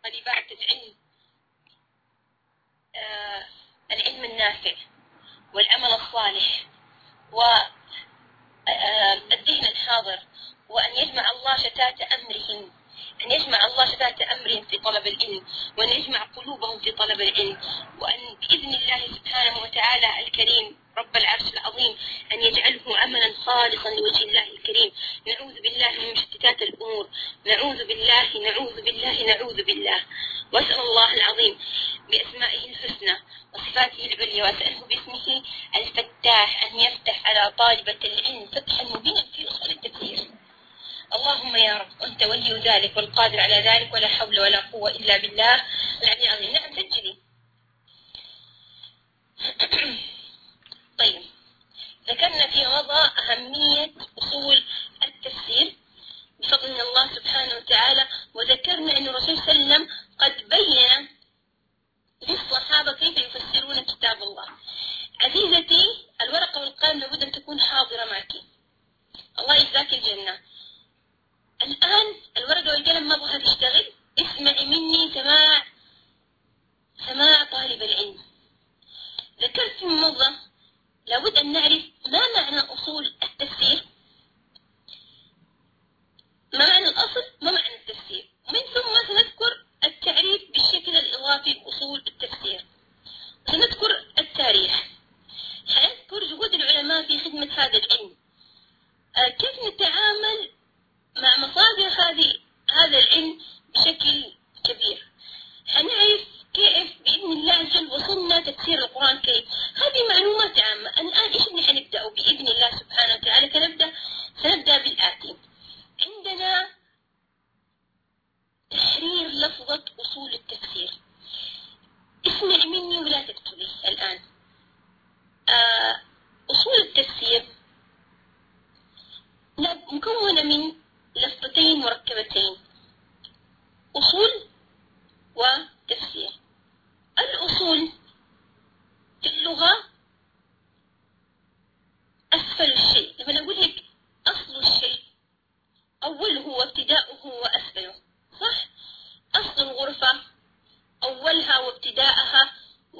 متطلبات العلم، العلم النافع والعمل الصالح والذهن الحاضر، وأن يجمع الله شتات أمرهم، أن يجمع الله شتات أمرهم في طلب العلم، وأن يجمع قلوبهم في طلب العلم، وأن بإذن الله سبحانه وتعالى الكريم رب العرش العظيم أن يجعله عملا خالصا لوجه الله الكريم. نعوذ بالله من مشتتات الأمور، نعوذ بالله نعوذ بالله نعوذ بالله. وأسأل الله العظيم بأسمائه الحسنى وصفاته العليا، وأسأله باسمه الفتاح أن يفتح على طالبة العلم فتحا مبينا في أصول التفسير. اللهم يا رب أنت ولي ذلك والقادر على ذلك، ولا حول ولا قوة إلا بالله العلي العظيم. نعم سجلي. طيب، ذكرنا في مضى أهمية أصول التفسير بفضل من الله سبحانه وتعالى، وذكرنا أن الرسول صلى الله عليه وسلم قد بين للصحابة كيف يفسرون كتاب الله. عزيزتي، الورقة والقلم لابد أن تكون حاضرة معك. الله يجزاك الجنة. الآن الورقة والقلم ما أبغاها تشتغل، اسمعي مني سماع طالب العلم. ذكرت في الموضوع لابد أن نعرف ما معنى أصول التفسير، ما معنى الأصل، ما معنى التفسير، ومن ثم سنذكر التعريف بالشكل الإضافي لأصول التفسير، سنذكر التاريخ، سنذكر جهود العلماء في خدمة هذا العلم، كيف نتعامل مع مصادر هذا العلم بشكل كبير، حنعرف كيف بإذن الله عز وجل وصلنا تفسير القرآن الكريم. هذه معلومات عامة. الآن إيش اللي حنبدأ بإذن الله سبحانه وتعالى؟ سنبدأ بالآتي. عندنا تحرير لفظة أصول التفسير. اسمع مني ولا تكتبي الآن. أصول التفسير مكونة من لفظتين مركبتين، أصول وتفسير. الأصول في اللغة أسفل الشيء. لما نقول لك أصل الشيء أوله وابتداؤه وأسفله، صح؟ أصل الغرفة أولها وابتداءها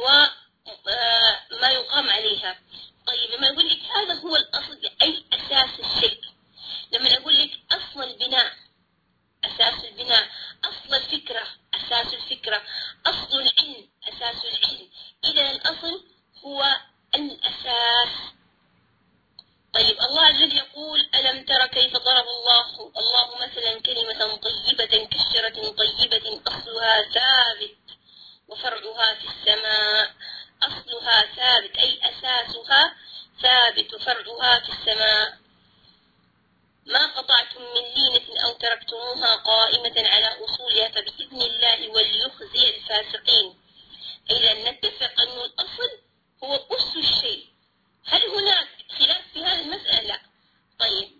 وما يقام عليها. طيب، لما نقول لك هذا هو الأصل أي أساس الشيء. لما أقول لك أصل البناء، أساس البناء، أصل الفكرة، أساس الفكرة، أصل العلم، أساس العلم. إذا الأصل هو الأساس. طيب، الله عز وجل يقول: ألم تر كيف ضرب الله مثلا كلمة طيبة كشجرة طيبة أصلها ثابت وفرعها في السماء. أصلها ثابت أي أساسها ثابت وفرعها في السماء. ما قطعتم من لينة أو تركتموها قائمة على أصولها فبإذن الله وليخزي الفاسقين. إذا نتفق أن الأصل هو أس الشيء. هل هناك خلاف في هذه المسألة؟ لا. طيب،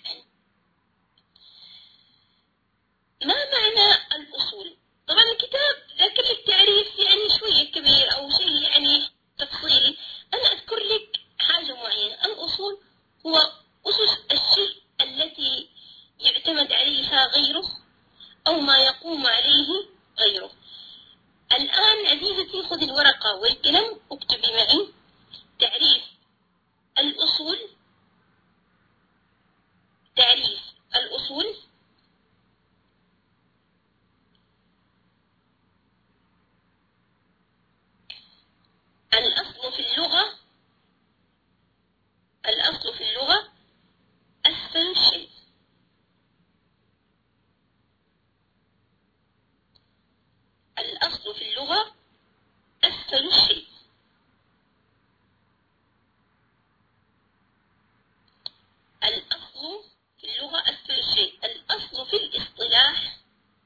ما معنى الأصول؟ طبعا الكتاب ذكر لك تعريف يعني شوية كبير أو شيء يعني تفصيلي. أنا أذكر لك حاجة معينة. الأصول هو أسس الشيء التي يعتمد عليها غيره أو ما يقوم عليه غيره. الآن عزيزتي خذ الورقة والقلم واكتبي معي تعريف الأصول. تعريف الأصول: الأصل في اللغة، الأصل في اللغة أسفل الشيء. الأصل في اللغة أسفل الشيء. الأصل في اللغة أسفل الشيء. الأصل في الاصطلاح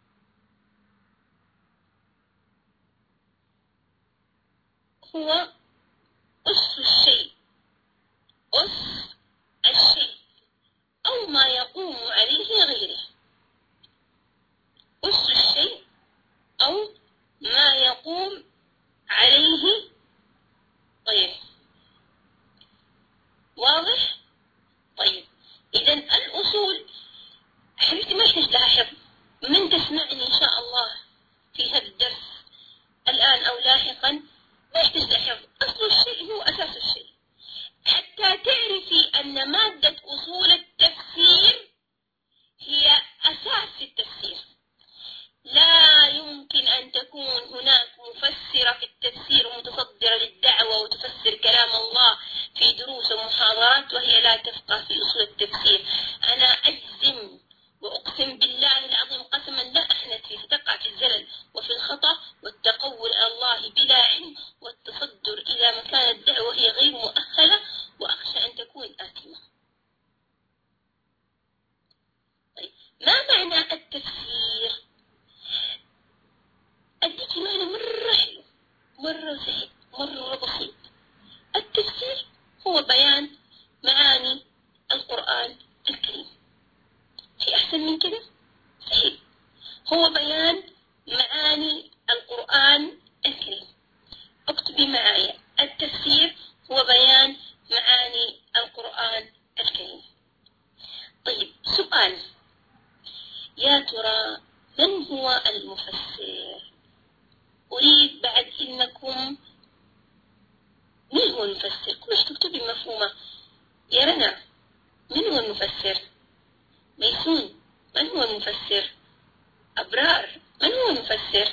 هو أس الشيء، أس الشيء أو ما يقوم عليه غيره. أس الشيء أو ما يقوم التي ستقع في الزلل وفي الخطأ والتقول على الله بلا علم والتصدر إلى مكان الدعوة وهي غير مؤهلة، وأخشى أن تكون آثمة. طيب، ما معنى التفسير؟ أديك معنى مرة حلو، مرة سهل، مرة بسيط. التفسير هو بيان معاني القرآن الكريم. في أحسن من كده؟ سهل. هو بيان معاني القرآن الكريم. اكتبي معايا، التفسير هو بيان معاني القرآن الكريم. طيب، سؤال: يا ترى من هو المفسر؟ أريد بعد إنكم من هو المفسر؟ كلش تكتبي مفهومة. يا رنا، من هو المفسر؟ ميسون، من هو المفسر؟ أبرار، من هو المفسر؟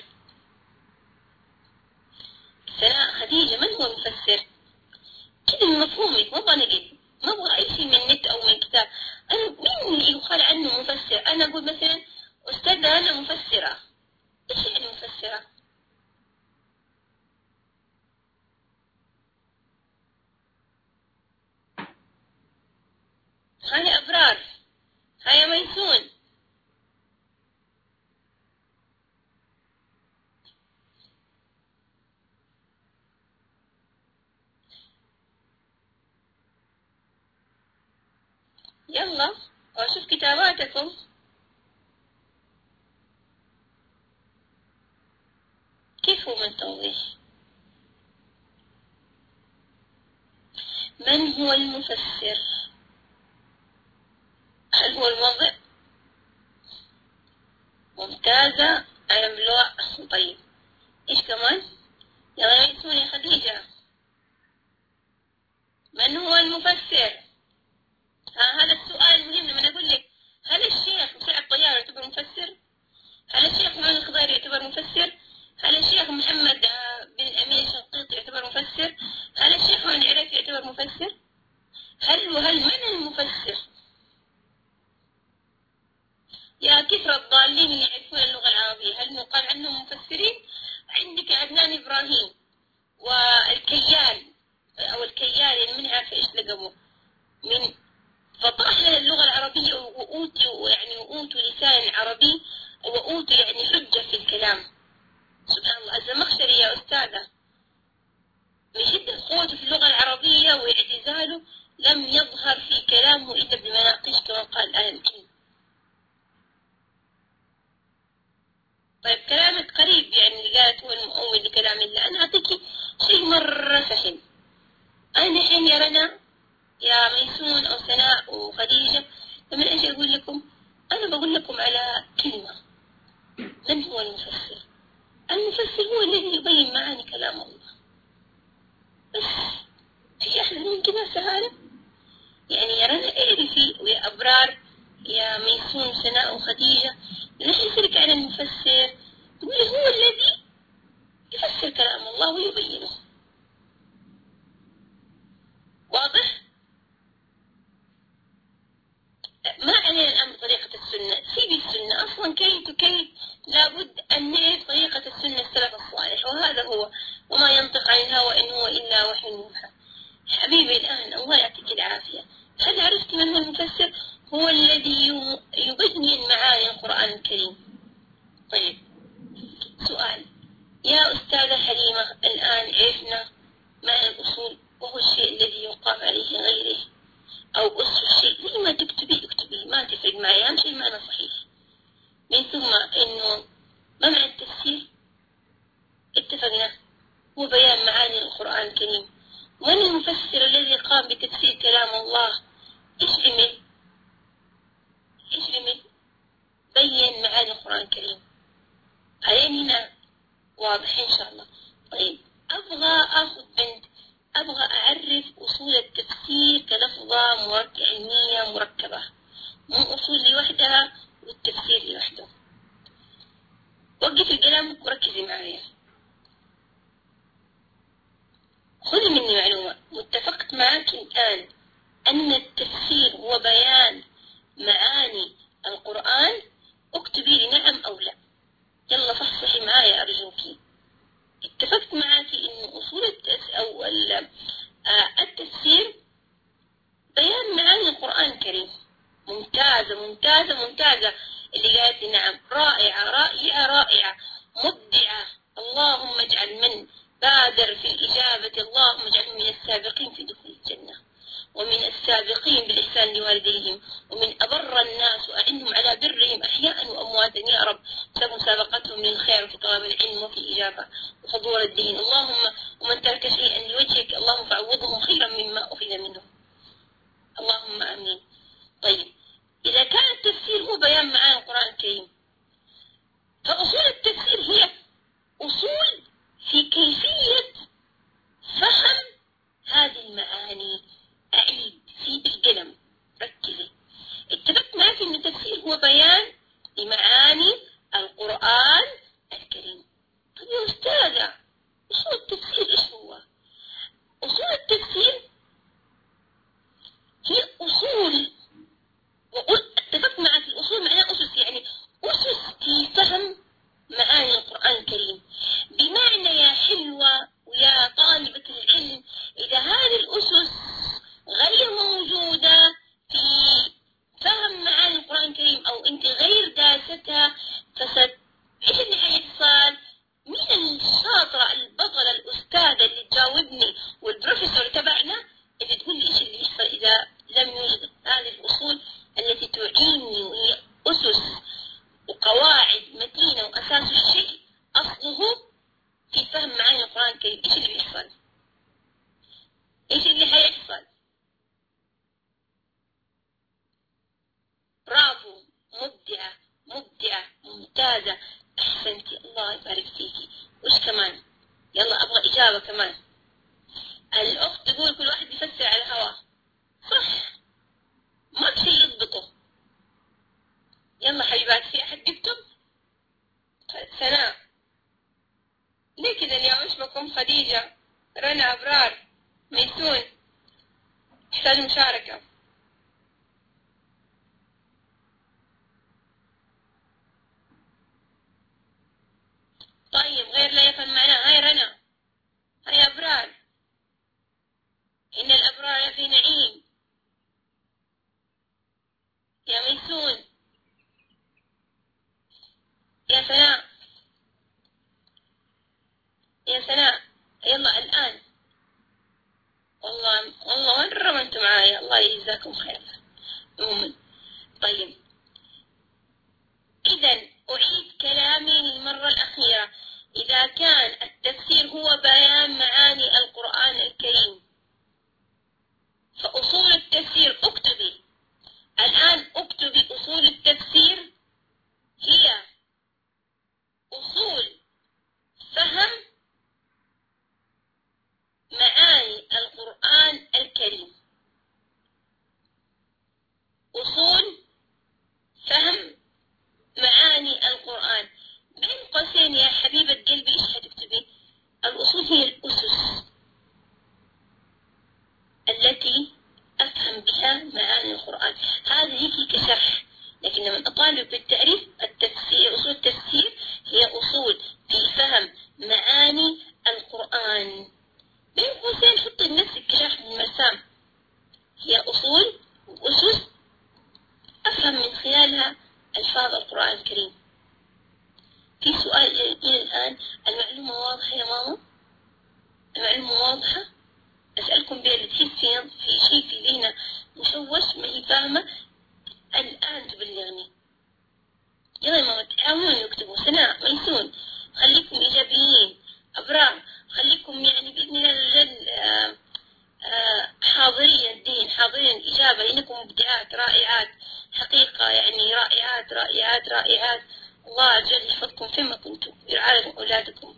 سناء، خديجة، من هو المفسر؟ كده من مفهومك، ما أبغى نقل، ما أبغى أي شيء من النت أو من كتاب. أنا مين اللي يقال عنه مفسر؟ أنا أقول مثلا أستاذة أنا مفسرة. إيش يعني مفسرة؟ هاي أبرار، هاي ميسون. يلا وأشوف كتاباتكم. كيف هو من توضيح؟ من هو المفسر؟ هل هو الموضع؟ ممتازة، أنا ملوء. طيب، إيش كمان؟ يلا ميسون يا خديجة، من هو المفسر؟ هذا السؤال مهم. لما أقول لك هل الشيخ مساعد الطيار يعتبر مفسر؟ هل الشيخ محمد الخضيري يعتبر مفسر؟ هل الشيخ محمد بن الأمين الشنقيطي يعتبر مفسر؟ هل الشيخ محمد العراقي يعتبر مفسر؟ هل من المفسر؟ يا كثر الضالين اللي يعرفون اللغة العربية، هل يقال عنهم مفسرين؟ عندك عدنان إبراهيم والكيال أو الكيال، من عارفة إيش لقبه، من فطرح لنا اللغة العربية وأوتوا لسان عربي، وأوتوا يعني حجة في الكلام. سبحان الله. الزمخشري يا أستاذة، من شدة قوته في اللغة العربية واعتزاله لم يظهر في كلامه إلا بمناقيش كما قال أهل العلم. طيب، كلامك قريب، يعني اللي قالت هو المؤول لكلام الله. أنا أعطيك شيء مرة سهل. أنا الحين يا رنا يا ميسون أو سناء وخديجة، لما أجي أقول لكم، أنا بقول لكم على كلمة. من هو المفسر؟ المفسر هو الذي يبين معاني كلام الله. بس في أحلى من كذا سهالة؟ يعني يا رنا اعرفي، ويا أبرار، يا ميسون، سناء وخديجة، نحن نسألك عن المفسر، تقولي هو الذي يفسر كلام الله ويبينه. واضح؟ ما علينا الآن بطريقة السنة، سيبي السنة أصلا. كي لابد أن نعرف طريقة السنة السلف الصالح، وهذا هو، وما ينطق عن الهوى إن هو إلا وحي يوحى. حبيبي الآن، الله يعطيك العافية، هل عرفت من هو المفسر؟ هو الذي يبين معاني القرآن الكريم. طيب، سؤال: يا أستاذة حليمة، الآن عرفنا معنى الأصول، وهو الشيء الذي يقام عليه غيره، أو أصل الشيء. زي ما اكتبي، ما تفرق معي، أهم شيء المعنى صحيح. من ثم إنه ما معنى التفسير؟ اتفقنا هو بيان معاني القرآن الكريم. من المفسر الذي قام بتفسير كلام الله؟ إيش عمل؟ بين معاني القرآن الكريم. علينا هنا واضح إن شاء الله. طيب، أبغى أعرف أصول التفسير كلفظة علمية مركبة، مو أصول لوحدها والتفسير لوحده. وقف الكلام وركزي معايا. خذي مني معلومة، متفقت معك الآن أن التفسير هو بيان معاني القرآن؟ اكتبي لي نعم أو لا. أرجوك. اتفقت معك إن أصول التفسير بيان معاني القرآن الكريم. ممتازة ممتازة ممتازة. اللي قالت نعم، رائعة رائعة رائعة، مبدعة. اللهم اجعل من بادر في الإجابة، اللهم اجعل من السابقين في دخول الجنة، ومن السابقين بالإحسان لوالديهم، ومن أبر الناس، وأعنهم على برهم أحياء وأمواتا يا رب، بسبب مسابقتهم للخير في طلب العلم وفي الإجابة وحضور الدين. اللهم ومن ترك شيئا لوجهك اللهم فعوضهم خيرا مما أخذ منه، اللهم آمين. طيب، إذا كان التفسير هو بيان معاني القرآن الكريم، فأصول التفسير هي أصول في كيفية فهم هذه المعاني. أعيد في بالقلم، ركزي. اتفقت معك أن التفسير هو بيان لمعاني القرآن الكريم. طيب يا أستاذة، أصول التفسير إيش هو؟ أصول التفسير هي أصول، اتفقت معك الأصول معناها أسس، يعني أسس في فهم معاني القرآن الكريم. بمعنى يا حلوة ويا طالبة العلم، إذا هذه الأسس غير موجودة في فهم معاني القرآن الكريم، أو أنت غير داستها، إيش اللي حيحصل؟ مين الشاطرة البطلة الأستاذة اللي تجاوبني والبروفيسور تبعنا اللي تقول لي إيش اللي يحصل إذا لم يوجد هذه الأصول التي تعيني، وهي أسس وقواعد متينة، وأساس الشيء أصله في فهم معاني القرآن الكريم. إيش اللي بيحصل؟ إيش اللي حيحصل؟ برافو، مبدعة مبدعة ممتازة، أحسنتي، الله يبارك فيكي. وش كمان؟ يلا أبغى إجابة كمان. الأخت تقول كل واحد يفسر على هواه. صح، ما في شيء يضبطه. يلا حبيبات، في أحد يكتب؟ سناء، ليه كذا اليوم؟ إيش بكم؟ خديجة، رنا، أبرار، ميسون، تحتاج مشاركة. طيب، غير لا يفهم معناه. هاي رنا، هاي أبرار، إن الأبرار في نعيم. يا ميسون، يا سناء، يا سناء، يلا الآن. والله مرة ما أنتم معايا، الله يجزاكم خير. طيب، إذا أعيد كلامي للمرة الأخيرة. إذا كان التفسير هو بيان معاني القرآن الكريم، فأصول التفسير، اكتبي الآن، اكتبي أصول التفسير هي أصول فهم معاني القرآن الكريم. أصول فهم معاني القرآن. بين قوسين يا حبيبة قلبي، إيش هتكتبي؟ الأصول هي الأسس التي أفهم بها معاني القرآن. هذه هيك كشرح، لكن لما أطالب بالتعريف، التفسير، أصول التفسير هي أصول في فهم معاني القرآن. بين قوسين حطي لنفسك كشرح من المرسام، هي أصول وأسس أفهم من خلالها ألفاظ القرآن الكريم. في سؤال إلى الآن، المعلومة واضحة يا ماما؟ المعلومة واضحة؟ أسألكم بها اللي تحس في شيء في ذهنها مشوش، ما هي فاهمة، الآن تبلغني. يلا يا ماما، تعاونوا يكتبوا. سناء، ميسون، خليكم إيجابيين. أبرار، خليكم يعني بإذن الله الجل حاضرين الدين، حاضرين الإجابة، لأنكم مبدعات رائعات حقيقة، يعني رائعات رائعات رائعات. الله جل يحفظكم فيما كنتم، يرعى أولادكم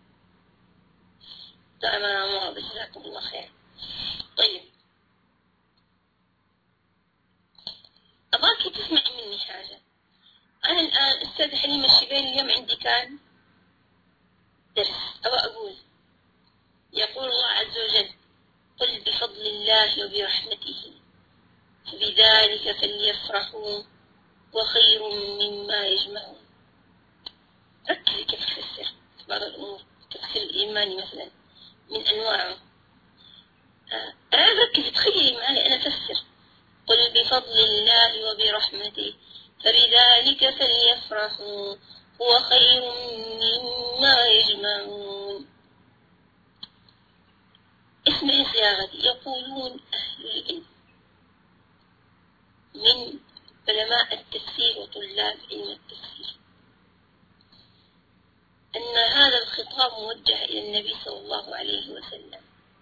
دائما أمور. جزاكم الله خير. طيب، أبغاكي تسمعي مني حاجة. أنا الآن أستاذ حليمة الشبيني، اليوم عندي كان درس أبغى أقول. يقول الله عز وجل: قل بفضل الله وبرحمته فبذلك فليفرحوا وخير مما يجمعون. ركزي كيف تفسر. بعض الأمور، التفسير الإيماني مثلا من أنواعه. أنا أركز، تخيلي معي أنا أفسر: قل بفضل الله وبرحمته فبذلك فليفرحوا هو خير مما يجمعون. اسمع صياغتي: يقولون أهل العلم من علماء التفسير وطلاب علم التفسير أن هذا الخطاب موجه إلى النبي صلى الله عليه وسلم.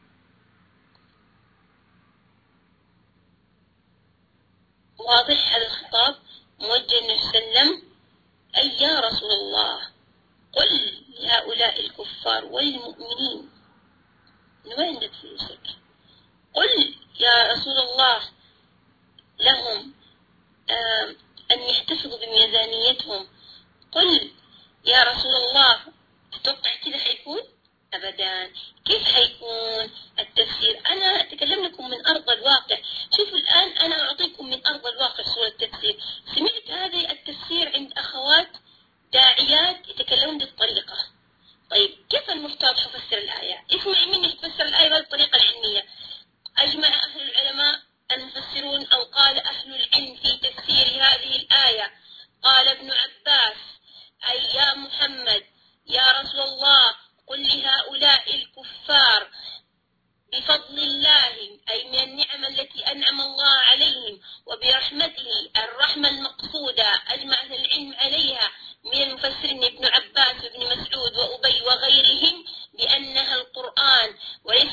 واضح؟ هذا الخطاب موجه النبي صلى الله عليه وسلم: أي يا رسول الله قل لهؤلاء الكفار والمؤمنين ما عندك فلوسك، قل يا رسول الله لهم أن يحتفظوا بميزانيتهم، قل يا رسول الله. تتوقع كذا حيكون؟ أبدا. كيف حيكون التفسير؟ أنا أتكلم لكم من أرض الواقع. شوفوا الآن أنا أعطيكم من أرض الواقع صورة التفسير. سمعت هذا التفسير عند أخوات داعيات يتكلمون بالطريقة. طيب كيف المفترض حفسر الآية؟ اسمعي مني تفسر الآية بهذه الطريقة العلمية. أجمع أهل العلماء المفسرون أو قال أهل العلم في تفسير هذه الآية، قال ابن عباس: أي يا محمد يا رسول الله قل لهؤلاء الكفار بفضل الله، أي من النعم التي أنعم الله عليهم، وبرحمته الرحمة المقصودة أجمع أهل العلم عليها من المفسرين ابن عباس وابن مسعود وأبي وغيرهم بأنها القرآن وليس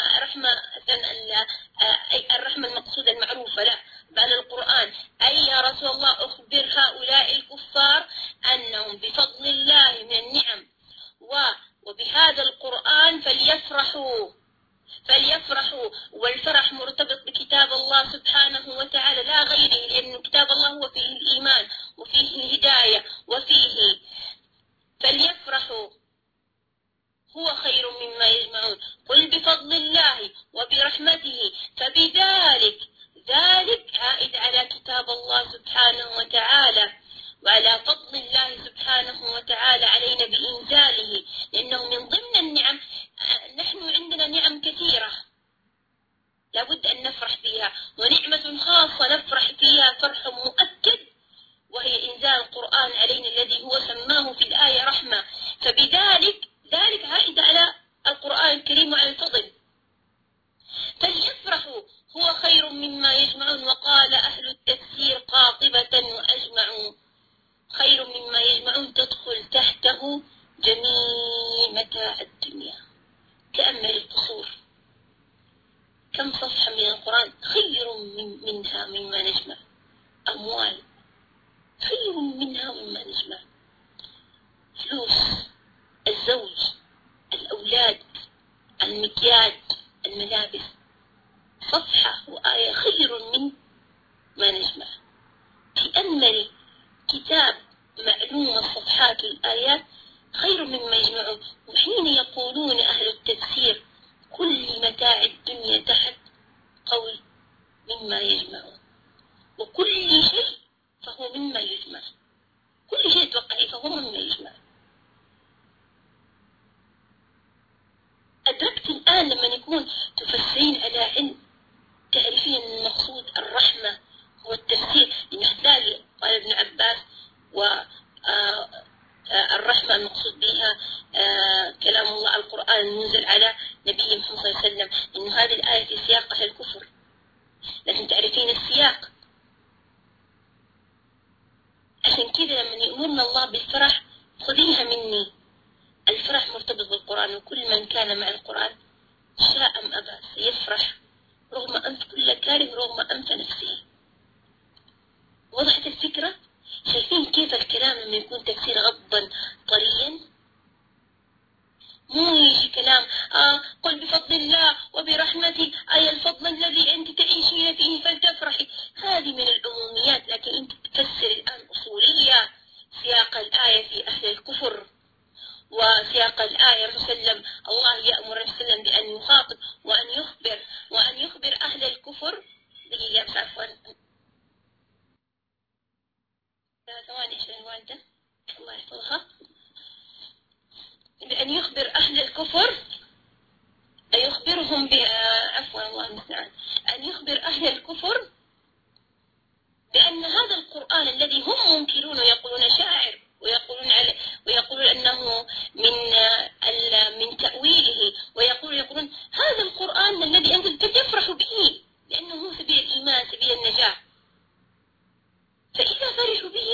الرحمة المقصودة المعروفة، لا بل القرآن. أي يا رسول الله أخبر هؤلاء الكفار أنهم بفضل الله من النعم وبهذا القرآن فليفرحوا. والفرح مرتبط بكتاب الله سبحانه وتعالى لا غيره، لأن كتاب الله هو فيه الإيمان وفيه الهداية وفيه. فليفرحوا هو خير مما يجمعون. قل بفضل الله وبرحمته فبذلك، ذلك عائد على كتاب الله سبحانه وتعالى وعلى فضل الله سبحانه وتعالى علينا بإنزاله، لأنه من ضمن النعم. نحن عندنا نعم كثيرة لابد أن نفرح بها، ونعمة خاصة نفرح فيها فرح مؤكد وهي إنزال القرآن علينا الذي هو سماه في الآية رحمة. فبذلك ذلك عائد على القرآن الكريم وعلى الفضل. فليفرحوا هو خير مما يجمعون. وقال أهل التفسير قاطبة وأجمعوا: خير مما يجمعون تدخل تحته جميع متاع الدنيا. تأمل القصور، كم صفحة من القرآن خير منها مما نجمع. أموال خير منها مما نجمع. فلوس، الزوج، الأولاد، المكياج، الملابس، صفحة وآية خير من ما نجمع. تأملي كتاب معلوم الصفحات والآيات خير مما يجمعون. وحين يقولون أهل التفسير كل متاع الدنيا تحت قول مما يجمعون، وكل شيء فهو مما يجمع. كل شيء توقعي فهو مما يجمع. أدركت الآن لما يكون تفسرين على علم تعرفين أن المقصود الرحمة هو التفسير. لمثال قال ابن عباس والرحمة المقصود بها كلام الله القرآن المنزل على نبي محمد صلى الله عليه وسلم، إنه هذه الآية في سياق أهل الكفر، لكن تعرفين السياق. عشان كذا لما يأمرنا الله بالفرح خذيها مني. الفرح مرتبط بالقرآن، وكل من كان مع القرآن شاء أم أبى سيفرح رغم أنف كل كاره رغم أنف نفسه. وضحت الفكرة؟ شايفين كيف الكلام لما يكون تفسير غضا طريا؟ مو يجي كلام قل بفضل الله وبرحمته، أي الفضل الذي أنت تعيشين فيه فلتفرحي. هذه من العموميات، لكن أنت تفسر الآن أصولية. سياق الآية في أهل الكفر، وسياق الآية وسلم الله يأمر وسلم بأن يخاطب وأن يخبر أهل الكفر. دقيقة بس عفوا، ثواني عشان الوالدة الله يحفظها. بأن يخبر أهل الكفر، أن يخبرهم عفوا الله المستعان، أن يخبر أهل الكفر بأن هذا القرآن الذي هم منكرون ويقولون شاعر ويقولون أنه من تأويله، يقولون هذا القرآن الذي أنزل فليفرحوا به لأنه هو سبيل الإيمان سبيل النجاة. فإذا فرحوا به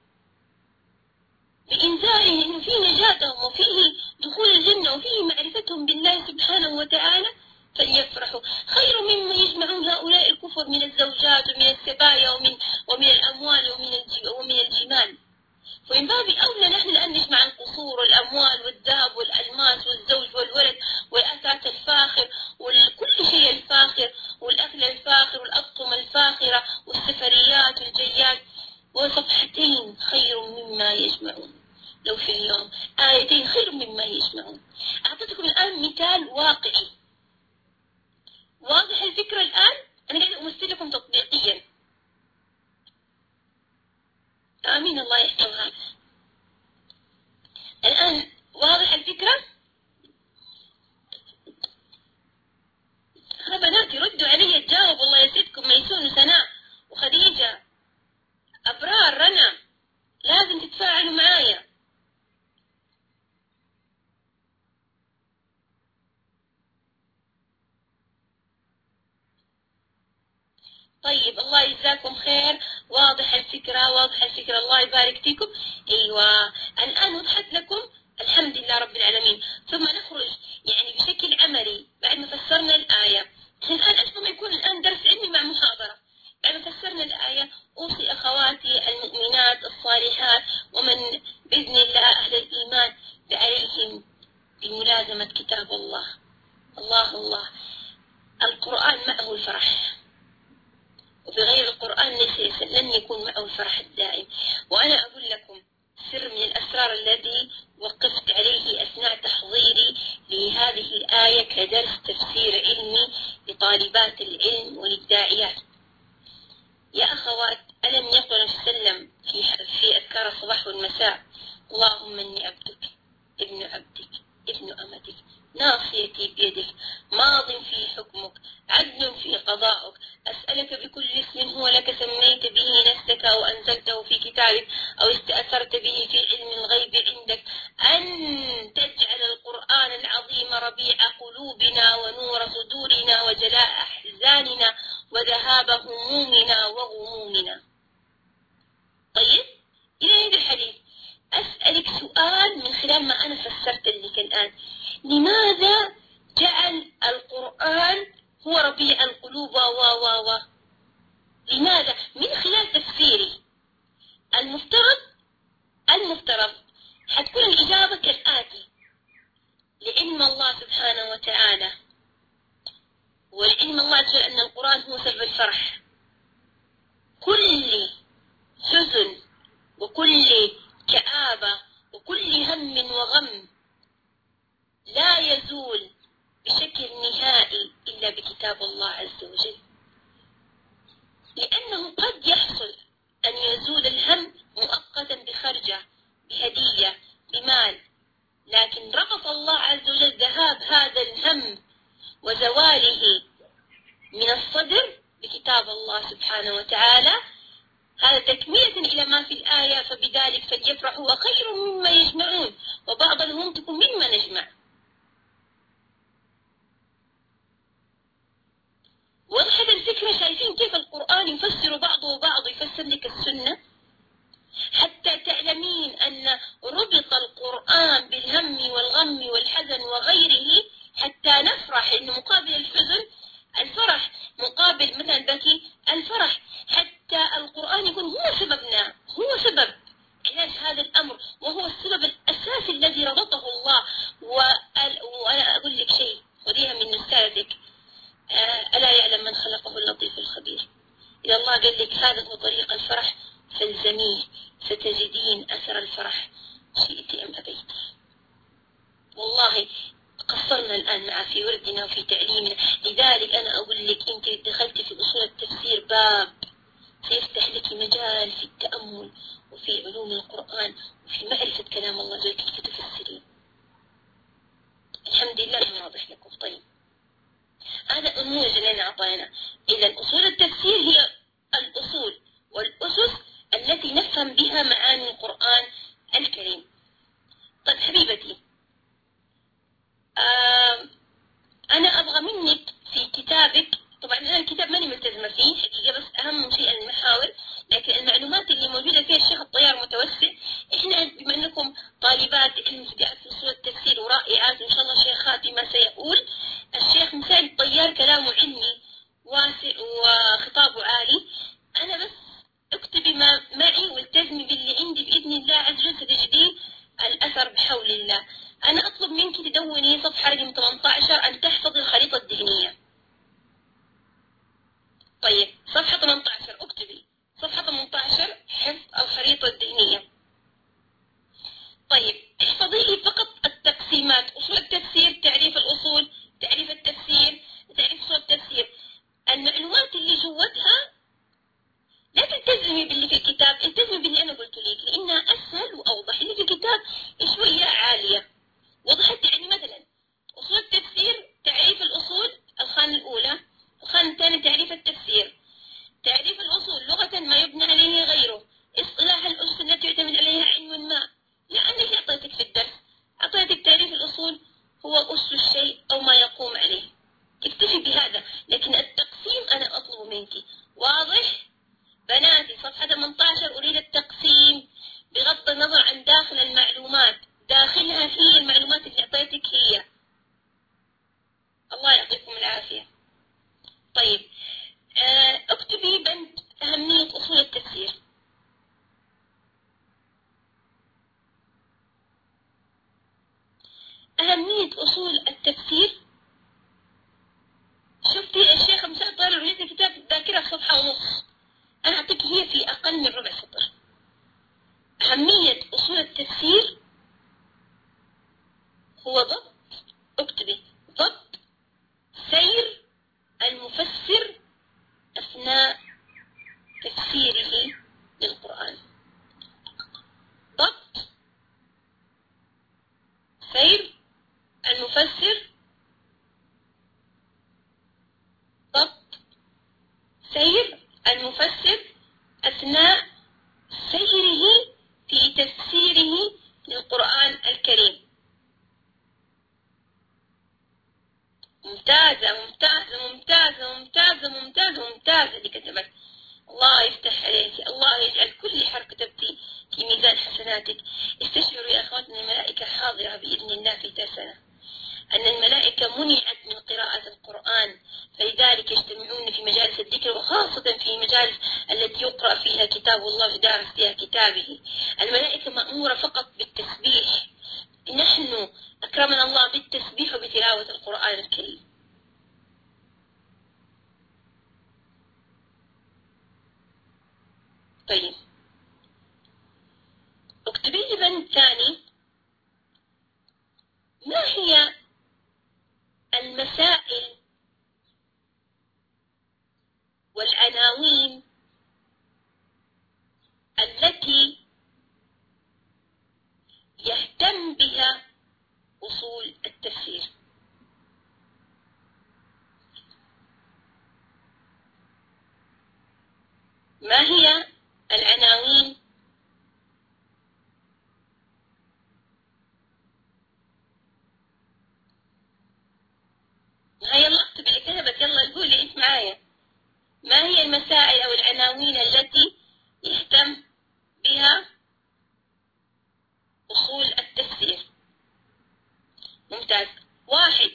بإنزاله إنه فيه نجاتهم وفيه دخول الجنة وفيه معرفتهم بالله سبحانه وتعالى فليفرحوا، خير مما يجمعون هؤلاء الكفر من الزوجات ومن السبايا ومن الأموال ومن الجمال. ومن باب أولى نحن الآن نجمع القصور والأموال والذهب والألماس والزوج والولد والأثاث الفاخر وكل شيء الفاخر والأكل الفاخر والأطعمة الفاخرة والسفريات والجيات، وصفحتين خير مما يجمعون. لو في اليوم آيتين خير مما يجمعون. أعطيتكم الآن مثال واقعي، واضح الفكرة الآن؟ أنا قاعدة أمثل لكم تطبيقيا. آمين الله يحفظها. الآن واضح الفكرة؟ بناتي ردوا علي تجاوب، والله يسعدكم ميسون وسناء وخديجة أبرار رنا، لازم تتفاعلوا معايا. طيب الله يجزاكم خير، واضح الفكرة، واضح الفكرة، الله يبارك فيكم. أيوة الآن وضحت لكم الحمد لله رب العالمين. ثم نخرج يعني بشكل عملي بعد ما فسرنا الآية. الآن أشبه ما يكون الآن درس علمي مع محاضرة. بعد ما فسرنا الآية أوصي أخواتي المؤمنات الصالحات ومن بإذن الله أهل الإيمان عليهم بملازمة كتاب الله. الله الله، القرآن معه الفرح، وبغير القرآن لن يكون معه الفرح الدائم. وأنا أقول لكم سر من الأسرار الذي وقفت عليه أثناء تحضيري لهذه الآية كدرس تفسير علمي لطالبات العلم وللداعيات. يا أخوات، ألم يقل وسلم في أذكار الصباح والمساء: اللهم إني عبدك ابن عبدك ابن أمتك ناصيتي بيدك ماض في حكمك عدل في قضاءك، أسألك بكل اسم هو لك سميت به نفسك أو أنزلته في كتابك أو استأثرت به في علم الغيب عندك أن تجعل القرآن العظيم ربيع قلوبنا ونور صدورنا وجلاء أحزاننا وذهاب همومنا وغمومنا. طيب إلى هذا الحديث أسألك سؤال من خلال ما أنا فسرت لك الآن: لماذا جعل القرآن هو ربيع القلوب لماذا؟ من خلال تفسيري المفترض حتكون الإجابة كالآتي: لعلم الله سبحانه وتعالى والعلم الله عز وجل أن القرآن هو سبب الفرح. كل حزن وكل كآبة وكل هم وغم لا يزول بشكل نهائي إلا بكتاب الله عز وجل، لأنه قد يحصل أن يزول الهم مؤقتا بخرجة بهدية بمال، لكن ربط الله عز وجل ذهاب هذا الهم وزواله من الصدر بكتاب الله سبحانه وتعالى. هذا تكملة إلى ما في الآية: فبذلك فليفرحوا وخير مما يجمعون، وبعض الهم تكون مما نجمع. وضحت الفكرة؟ شايفين كيف القرآن يفسر بعضه بعض، يفسر لك السنة حتى تعلمين أن ربط القرآن بالهم والغم والحزن وغيره حتى نفرح، إنه مقابل الحزن الفرح، مقابل مثلا بكي الفرح، حتى القرآن يكون هو سببنا، هو سبب علاج هذا الأمر، وهو السبب الأساسي الذي ربطه الله. وأنا أقول لك شيء خذيها من أستاذك: ألا يعلم من خلقه اللطيف الخبير. إذا الله قال لك هذا هو طريق الفرح فالزميه، ستجدين أثر الفرح شئت أم أبيت. والله قصرنا الآن مع في وردنا وفي تعليمنا. لذلك أنا أقول لك أنت دخلت في أصول التفسير باب سيفتح لك مجال في التأمل وفي علوم القرآن وفي معرفة كلام الله جل كيف تفسرين. واضح لكم؟ طيب هذا النموذج اللي أنا أعطينا. إذا أصول التفسير هي الأصول والأسس التي نفهم بها معاني القرآن الكريم. طيب حبيبتي، أنا أبغى منك في كتابك، طبعا أنا الكتاب ماني ملتزمة فيه حقيقة، بس أهم شيء المحاور، لكن المعلومات اللي موجودة فيها الشيخ الطيار متوسع. إحنا بما أنكم طالبات مبتدئات في أصول التفسير ورائعات وإن شاء الله شيخات بما سيقول الشيخ مساعد الطيار، كلامه علمي واسع وخطابه عالي. أنا بس اكتبي ما معي والتزمي باللي عندي بإذن الله عز وجل ستجدين الأثر بحول الله. أنا أطلب منك تدوني صفحة رقم 18 أن تحفظي الخريطة الذهنية. طيب صفحة 18 اكتبي صفحة 18 حفظ الخريطة الذهنية. طيب احفظي لي فقط التقسيمات، أصول التفسير، تعريف الأصول، تعريف التفسير، تعريف أصول التفسير. المعلومات اللي جوتها لا تلتزمي باللي في الكتاب، التزمي باللي أنا قلت لك لأنها أسهل وأوضح. اللي في الكتاب شوية عالية وضحت. يعني مثلا أصول التفسير، تعريف الأصول الخانة الأولى، الخانة الثانية تعريف التفسير. تعريف الأصول لغة ما يبنى عليه غيره، اصطلاح الأسس التي يعتمد عليها علم ما. لأنك أعطيتك في الدرس، أعطيتك تعريف الأصول هو أس الشيء أو ما يقوم عليه، تكتفي بهذا. لكن التقسيم أنا أطلب منك. واضح بناتي؟ صفحة 18 أريد التقسيم بغض النظر عن داخل المعلومات، داخلها هي المعلومات اللي أعطيتك هي. الله يعطيكم العافية. طيب اكتبي بند أهمية أصول التفسير. أهمية أصول التفسير، شفتي الشيخ مساطر رجعت كتاب الذاكرة في صفحة ونص، أنا أعطيك هي في أقل من ربع سطر. أهمية أصول التفسير هو ضبط، اكتبي ضبط سير المفسر أثناء تفسيره للقرآن. ضبط سير المفسر، ضبط سير المفسر أثناء سيره في تفسيره للقرآن الكريم. ممتازة ممتازة ممتازة ممتازة ممتازة ممتازة اللي كتبت. الله يفتح عليك، الله يجعل كل حرف كتبتي في ميزان حسناتك. استشعروا يا أخواتنا الملائكة حاضرة بإذن الله في درسنا، أن الملائكة منعت من قراءة القرآن، فلذلك يجتمعون في مجالس الذكر، وخاصة في مجالس التي يقرأ فيها كتاب الله ودارس فيها كتابه. الملائكة مأمورة فقط بالتسبيح، نحن أكرمنا الله بالتسبيح وبتلاوة القرآن الكريم. طيب اكتبي لي بند ثاني، ما هي المسائل والعناوين التي يهتم بها أصول التفسير؟ ما هي العناوين يلا اكتب اللي كتبت، يلا قولي انت معايا. ما هي المسائل أو العناوين التي يهتم بها أصول التفسير؟ ممتاز. 1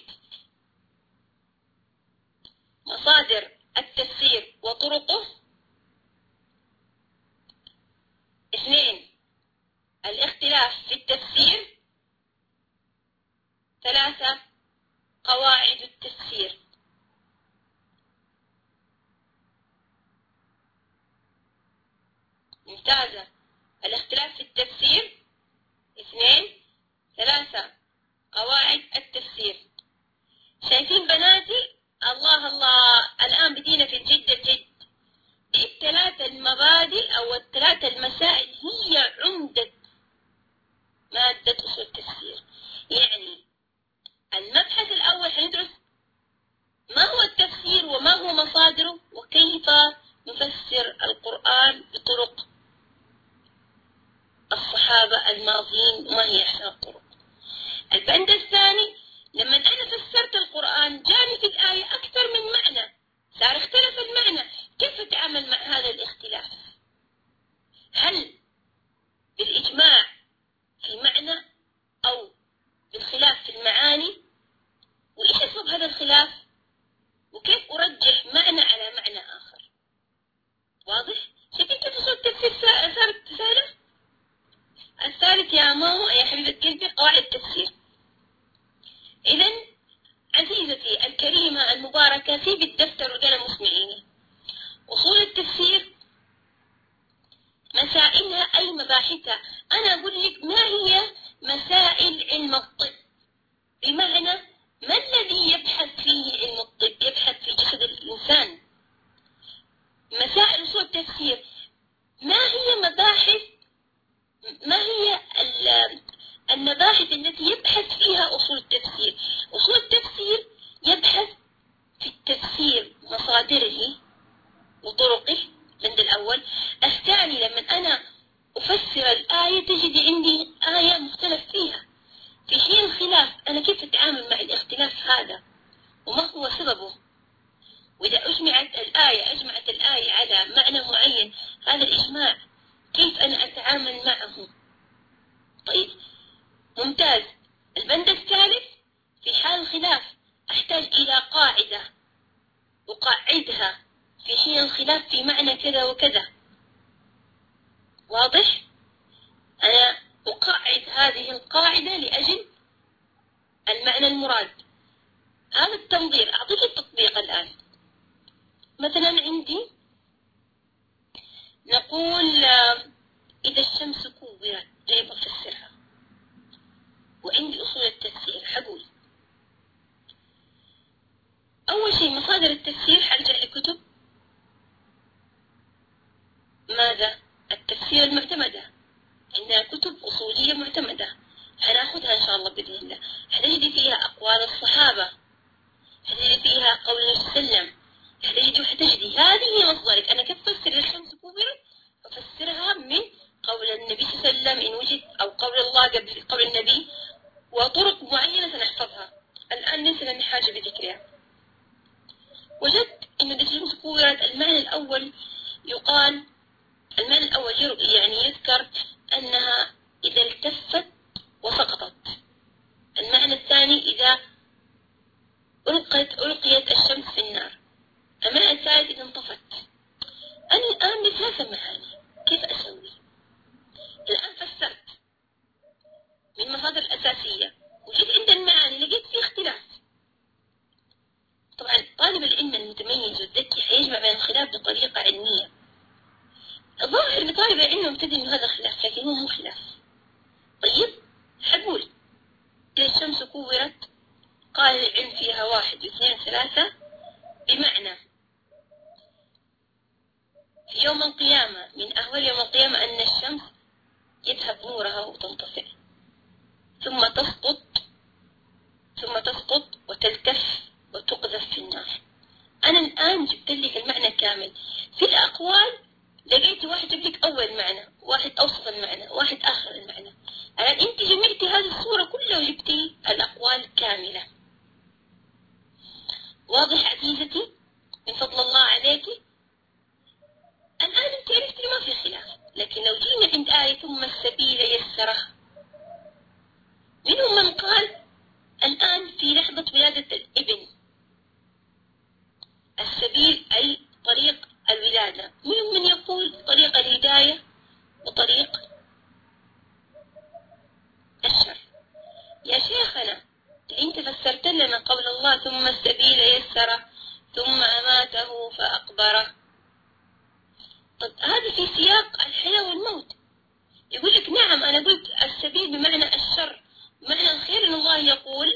مصادر التفسير وطرقه. 2 الاختلاف في التفسير. 3 قواعد التفسير. ممتازة. الاختلاف في التفسير، 2، 3 قواعد التفسير. شايفين بناتي؟ الله الله، الآن بدينا في الجد الجد. ال3 المبادئ أو ال3 المسائل هي عمدة مادة أصول التفسير. يعني المبحث الأول الماضين وما هي أحسن الطرق. البند الثاني، لما أنا فسرت القرآن جاني في الآية أكثر من معنى، صار اختلف المعنى، كيف أتعامل مع هذا الاختلاف؟ هل بالإجماع في معنى أو بالخلاف في المعاني؟ وإيش أسباب هذا الخلاف؟ وكيف أرجح معنى على معنى آخر؟ واضح؟ شايفين كيف أصول التفسير صارت سهلة؟ الثالث يا ماما يا حبيبة قلبي قواعد التفسير. إذن عزيزتي الكريمة المباركة، سيبي الدفتر والقلم واسمعيني. أصول التفسير مسائلها أي مباحثها، أنا أقول لك ما هي مسائل علم الطب، بمعنى ما الذي يبحث فيه علم الطب؟ يبحث في جسد الإنسان. مسائل أصول التفسير ما هي مباحث، ما هي المباحث التي يبحث فيها أصول التفسير؟ أصول التفسير يبحث في التفسير مصادره وطرقه، البند الأول. الثاني، لما أنا أفسر الآية تجد عندي آية مختلف فيها، في حين الخلاف أنا كيف أتعامل مع الاختلاف هذا وما هو سببه؟ وإذا أجمعت الآية على معنى معين، هذا الإجماع كيف أنا أتعامل معه؟ طيب ممتاز. البند الثالث، في حال الخلاف أحتاج إلى قاعدة أقاعدها في حين الخلاف في معنى كذا وكذا. واضح؟ أنا أقاعد هذه القاعدة لأجل المعنى المراد. هذا التنظير. أعطيك التطبيق الآن. مثلا عندي نقول إذا الشمس كورت، جاي بفسرها، وعندي أصول التفسير. حقول أول شيء مصادر التفسير، حرجع لكتب ماذا؟ التفسير المعتمدة. عندنا كتب أصولية معتمدة هناخدها إن شاء الله بإذن الله. هتجدي فيها أقوال الصحابة، هتجدي فيها قول النبي صلى الله عليه وسلم، هتجدي هذه هي مصدرك. أنا كيف أفسر الشمس كورت؟ أفسرها من قول النبي صلى الله عليه وسلم إن وجد، أو قول الله قبل النبي، وطرق معينة سنحفظها. الآن ليس لنا حاجة بذكرها. وجدت أن الشمس كورت المعنى الأول يقال، المعنى الأول يعني يذكر أنها إذا التفت وسقطت. المعنى الثاني إذا ألقيت الشمس في النار. المعنى الثالث إذا انطفت. أنا الآن بثلاثة معاني، كيف أسوي؟ الآن فسرت من مصادر الأساسية، وجيت عند المعاني لقيت في اختلاف. طبعا طالب العلم المتميز والذكي حيجمع بين الخلاف بطريقة علمية. الظاهر لطالب العلم مبتدئ إنه هذا خلاف، لكن هو مو خلاف. طيب حقول إذا الشمس كورت، قال العلم فيها 1 2 3، بمعنى في يوم القيامة، من أهوال يوم القيامة أن الشمس يذهب نورها وتنطفئ، ثم تسقط وتلتف وتقذف في النار. أنا الآن جبت لك المعنى كامل. في الأقوال لقيت واحد جاب لك أول معنى، واحد أوسط المعنى، واحد آخر المعنى. الآن أنت جمعتي هذه الصورة كلها وجبتي الأقوال كاملة. واضح عزيزتي؟ من فضل الله عليك. الآن أنت عرفتي ما في خلاف. لكن لو جينا عند آية ثم السبيل يسره، منهم من قال الآن في لحظة ولادة الابن، السبيل أي طريق الولادة. منهم من يقول طريق الهداية وطريق الشر. يا شيخنا أنت فسرت لنا قول الله ثم السبيل يسره ثم أماته فأقبره. طب هذا في سياق الحياة والموت. يقول لك نعم، أنا قلت السبيل بمعنى الشر، بمعنى الخير. إن الله يقول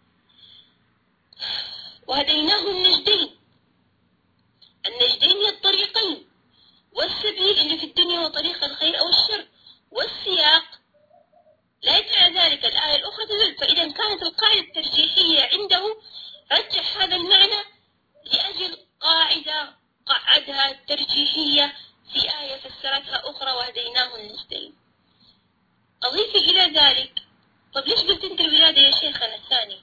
وهديناه النجدين. النجدين هي الطريقين، والسبيل اللي في الدنيا هو طريق الخير أو الشر، والسياق لا يدعى ذلك. الآية الأخرى تدل. فإذا كانت القاعدة الترجيحية عنده رجح هذا المعنى لأجل قاعدة قعدها ترجيحية في آية فسرتها أخرى وهديناه النجدين. أضيف إلى ذلك، طب ليش قلت أنت الولادة يا شيخنا الثاني؟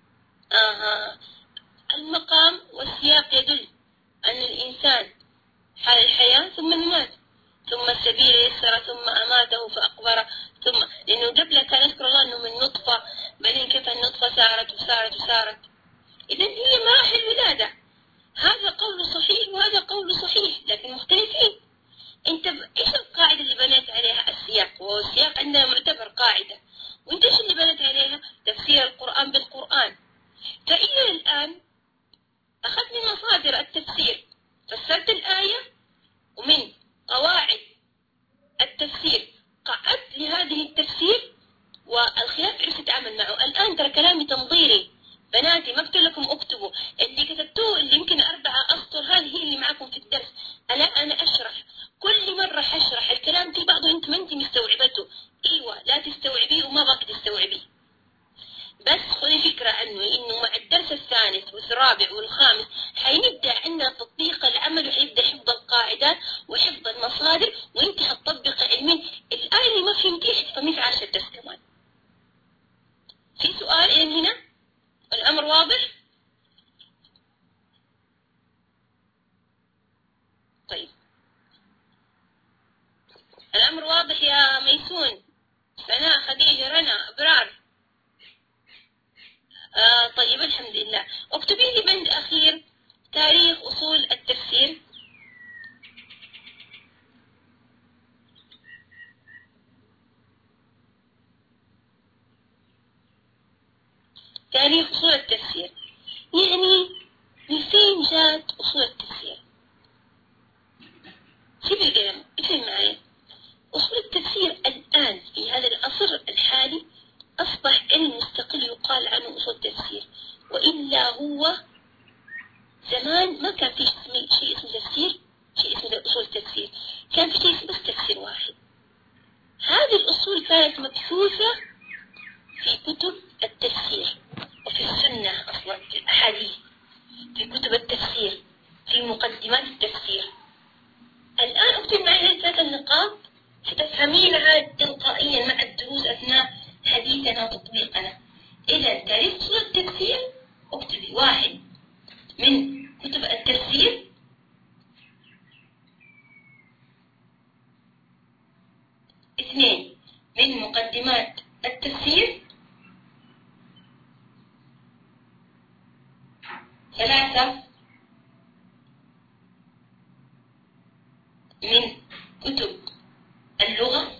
المقام والسياق يدل أن الإنسان حال الحياة ثم المات، ثم السبيل يسر ثم أماته فأقبره، ثم لأنه قبل كان يذكر الله أنه من نطفة، بعدين كيف النطفة سارت وسارت وسارت. إذن هي مراحل ولادة. هذا قول صحيح وهذا قول صحيح لكن مختلفين. أنت إيش القاعدة اللي بنيت عليها السياق؟ والسياق عندنا معتبر قاعدة، وأنت إيش اللي بنيت عليها؟ تفسير القرآن بالقرآن. فإلى الآن أخذت من مصادر التفسير، فسرت الآية، ومن قواعد التفسير قعدت لهذه التفسير، والخلاف عرفت أتعامل معه. الآن ترى كلامي تنظيري، بناتي ما قلت لكم اكتبوا، اللي كتبتوه اللي يمكن 4 أسطر هذه هي اللي معكم في الدرس. أنا أشرح كل مرة، حشرح الكلام في بعضه أنت ما أنت مستوعبته. أيوة لا تستوعبيه وما باك تستوعبيه، بس خذي فكرة عنه إنه مع الدرس الثالث والرابع والخامس حينبدأ عندنا تطبيق العمل، وحيبدأ حفظ القاعدات وحفظ المصادر، وأنت حتطبق علمين. الآية اللي ما فهمتيها حتفهميه في 10 درس كمان. في سؤال إلى هنا؟ الأمر واضح؟ طيب الأمر واضح يا ميسون، سناء، خديجة، رنا، أبرار؟ طيب الحمد لله. اكتبي لي بند أخير، تاريخ أصول التفسير. تاريخ أصول التفسير يعني من فين جات أصول التفسير؟ سيب القلم اكتب معي. أصول التفسير الآن في هذا العصر الحالي أصبح علم مستقل يقال عنه أصول التفسير، وإلا هو زمان ما كان في شيء اسمه تفسير، شيء اسمه أصول التفسير، كان في شيء بس تفسير واحد. هذه الأصول كانت مبثوثة في كتب التفسير وفي السنة، أصلا في الأحاديث، في كتب التفسير، في مقدمات التفسير. الآن أكتب معي هذه 3 نقاط ستفهمينها تلقائيا مع الدروس أثناء حديثنا وتطبيقنا. إذا تاريخ أصول التفسير اكتبي: 1 من كتب التفسير، 2 من مقدمات التفسير، 3 من كتب اللغة،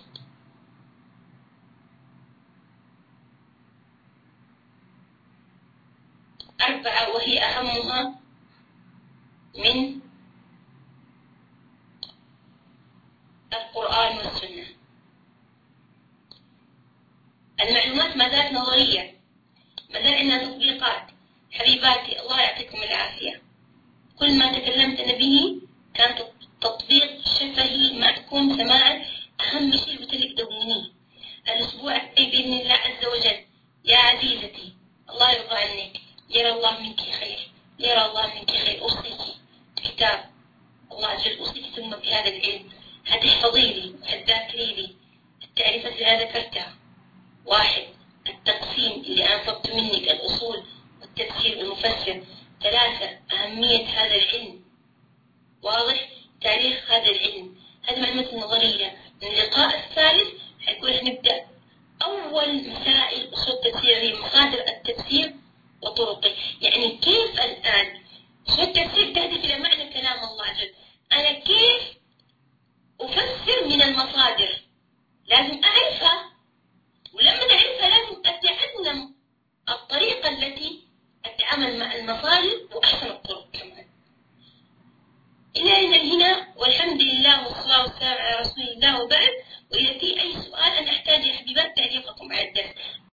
4 وهي أهمها من القرآن والسنة. المعلومات ما زالت نظرية، ما زال عندنا تطبيقات. حبيباتي الله يعطيكم العافية، كل ما تكلمتنا به كان تطبيق شفهي معكم سماعا. أهم شيء قلت لك دونيه الأسبوع الجاي بإذن الله عز وجل يا عزيزتي. الله يرضى عنك، يرى الله منك خير، يرى الله منك خير. أوصيك بكتاب الله عز وجل، أوصيك ثم بهذا العلم، هتحفظي لي وهتذاكري لي التعريفات اللي أنا ذكرتها. 1 التقسيم اللي أنفقت منك الأصول والتفسير والمفسر. 3 أهمية هذا العلم، واضح؟ تاريخ هذا العلم. هذه معلومات النظرية. من اللقاء الثالث حيكون نبدأ أول مسائل أصول التفسير، هي مصادر التفسير وطرقه. يعني كيف الآن أصول التفسير تهدف إلى معنى كلام الله عز وجل، أنا كيف أفسر من المصادر لازم أعرفها، ولما نعرفها لازم أتعلم الطريقة التي أتعامل مع المصادر وأحسن الطرق كمان. إلى هنا والحمد لله والصلاة والسلام على رسول الله، وبعد وإذا في أي سؤال